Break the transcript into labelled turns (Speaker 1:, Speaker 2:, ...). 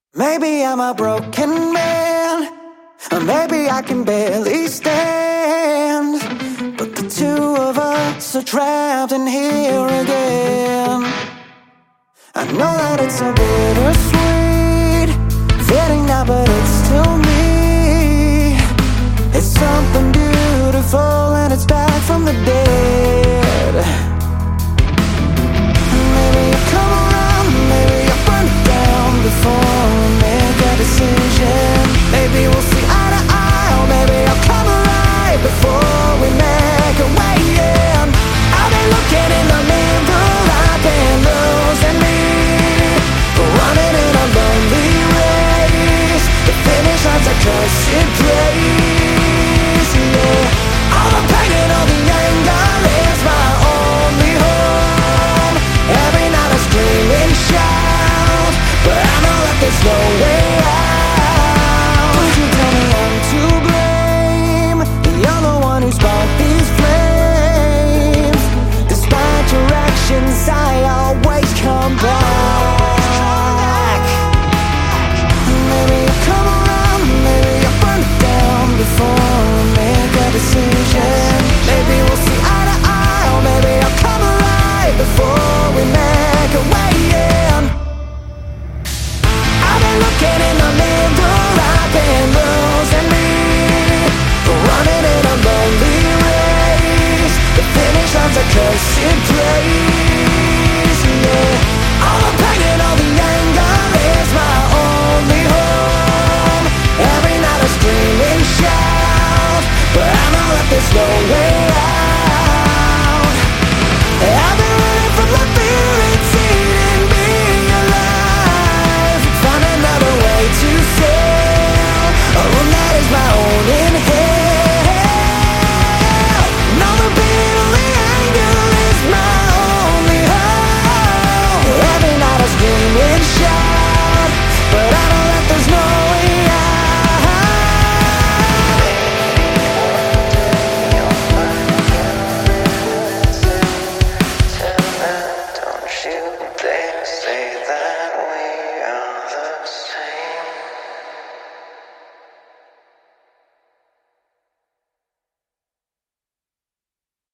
Speaker 1: Maybe I'm a broken man, or maybe I can barely stand, but the two of us are trapped in here again. I know that it's a bittersweet feeling now, but it's still me. It's something beautiful and it's back from the dead. Maybe you come around, maybe you burn it down before we make a decision. Maybe we'll see eye to eye, or maybe I'll come alive before we make a way in. I've been looking in the mirror, I've been losing me, running in a lonely race. The finish line's a cursed place, yeah. All the pain and all the anger is my only home. Every night I scream and shout, but I know that there's no way out. Would you tell me I'm to blame? You're the one who sparked these flames. Despite your actions, I always come back. Maybe you come around, maybe you burn it down before we make a decision. Maybe we'll see eye to eye, or maybe I'll come alive before we make a way in. I've been looking in the mirror, I've been losing me, running in a lonely race. The finish line's a cursed place.